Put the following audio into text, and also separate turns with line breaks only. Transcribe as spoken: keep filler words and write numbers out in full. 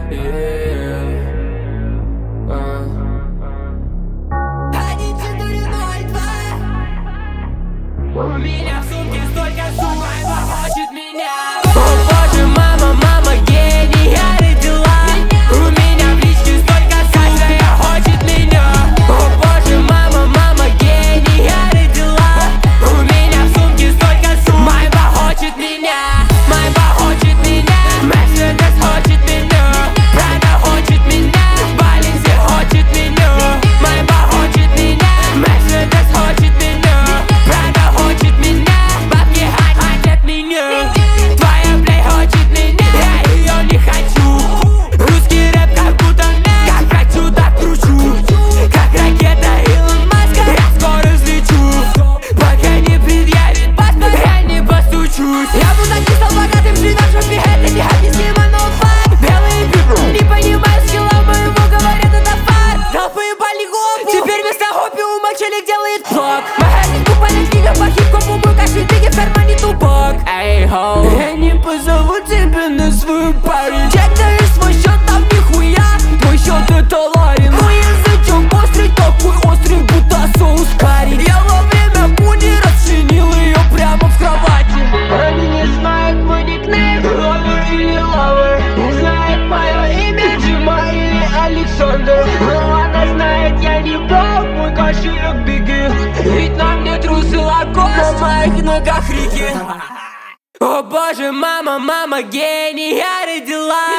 yeah. uh.
один четыре ноль два.
У меня в сумке столько сумок, хочет меня. О боже, мама, мама, гений, я родила. У меня в личке столько каждая хочет меня. О боже, мама, мама, гений, я родила. У меня в сумке столько сумок, майба хочет меня. Майба хочет меня, Мерседес хочет меня. Прада хочет меня, Баленси хочет меня. Майба хочет меня, Мерседес хочет меня. Прада хочет меня, бабки хотят меня. Твоя плей хочет меня, я ее не хочу. Русский рэп как будто мяч, как хочу, так кручу. Как ракета Илон Маска, я скоро взлечу. Пока не предъявит паспорт, я не постучусь.
Я буду кисло богатым, живем в жопе, это необъяснимо, но факт.
Белые пипы,
Не понимаю скилла моего, говорят, это факт. Толпы упали гопу, теперь вместо опиума челик делает блок. Магазин купальных книга по хип-хопу, мой кошель деньги в кармане тупок.
эй, хоу, я не позову тебя на свою пару.
Чек даешь свой счет, там нихуя.
Твой счет это Ларин.
Мой язычок острый, такой острый, будто соус карри.
Я во время пуни расчленил ее прямо в кровати. Они не знают мой никнейм, Ловер или Лавер. Знает мое имя, Дима или Александр. Но она знает, я не бог, мой кошелек беги. Ведь на мне трусы лакос, на моих ногах реки. О боже, мама, мама, гений, я родила.